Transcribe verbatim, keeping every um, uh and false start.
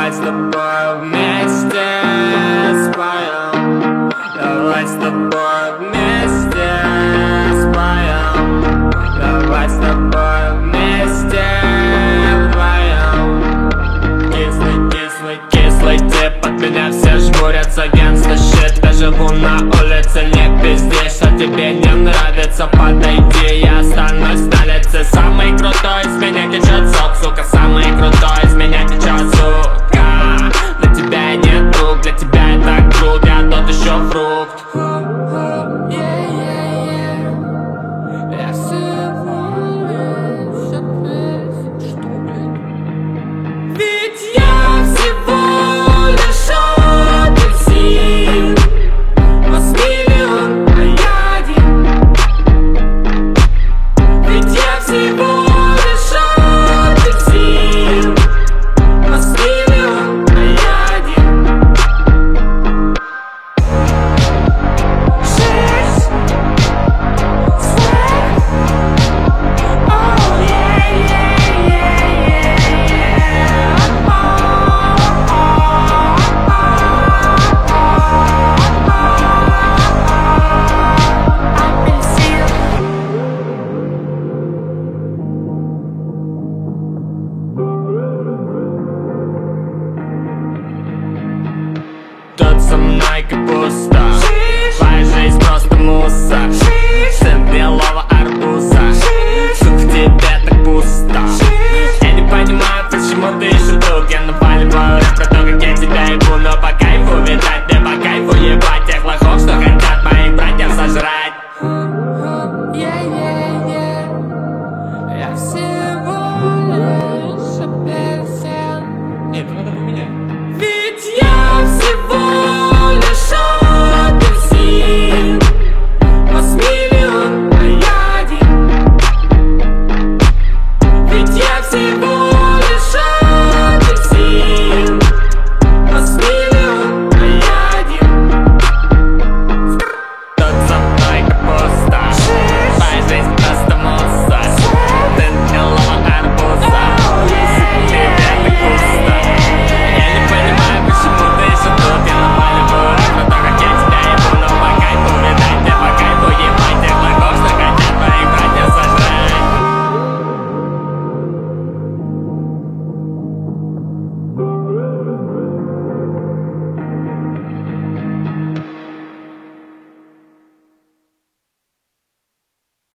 Давай с тобой вместе споем. Давай с тобой вместе споем. Давай с тобой вместе вдвоем. Кислый, кислый, кислый тип, от меня все жмурятся, генста щит. Я живу на улице, не пиздишь, а тебе не нравится, подойди, я останусь на лице. Самый крутой из меня течет сок, сука, самый крутой из меня течет, сука. Для тебя я не друг, для тебя я так крут, я тот еще фрукт. Я всего лишь ответил, что, блядь? Ведь я всего лишь апельсин, вас миллион, а я один. Ведь я всего лишь апельсин, вас миллион, а я один. Шесть, свек, оу, yeah, yeah, yeah, yeah, апельсин. Тут со мной как пусто, твоя жизнь просто мусор.